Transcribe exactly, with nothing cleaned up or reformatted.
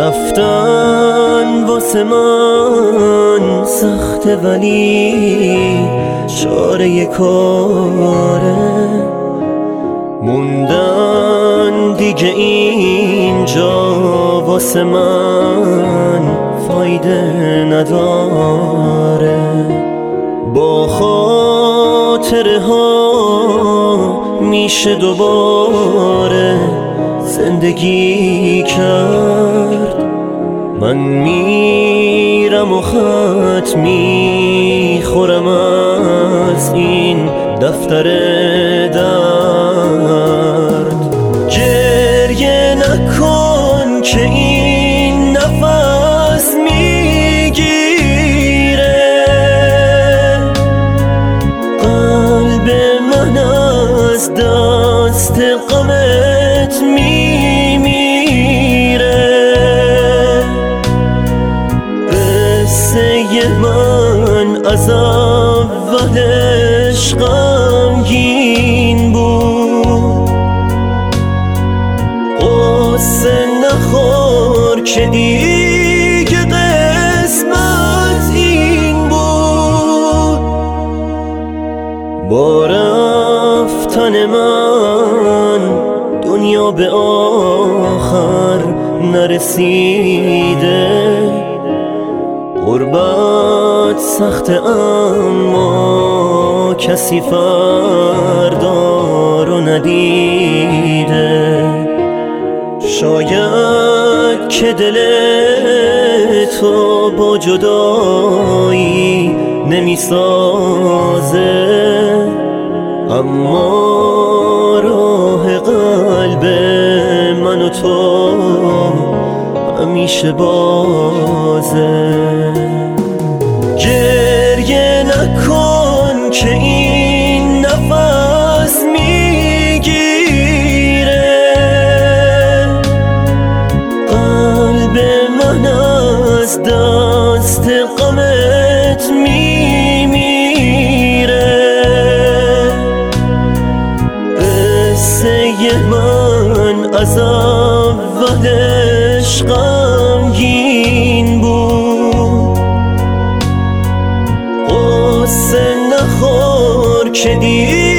رفتن واسه من سخته ولی چاره کاره، موندن دیگه اینجا واسه من فایده نداره. با خاطره ها میشه دوباره زندگی کرد. من میرم و خط میخورم از این دفتر درد. گریه نکن که این نفس میگیره، قلب من از دست غمت میمیره. قصه من از اولش غمگین بود، قصه نخور که دیگه قسمت این بود. با رفتن من دنیا به آخر نرسیده، غربت سخته اما کسی فردا رو ندیده. شاید که دل تو با جدایی نمیسازه، اما راه قلب من و تو همیشه بازه. گریه نکن که این نفس میگیره، قلب من از دست غمت میمیره. قصه من از اولش غمگین بود، قصه نخور که دیگه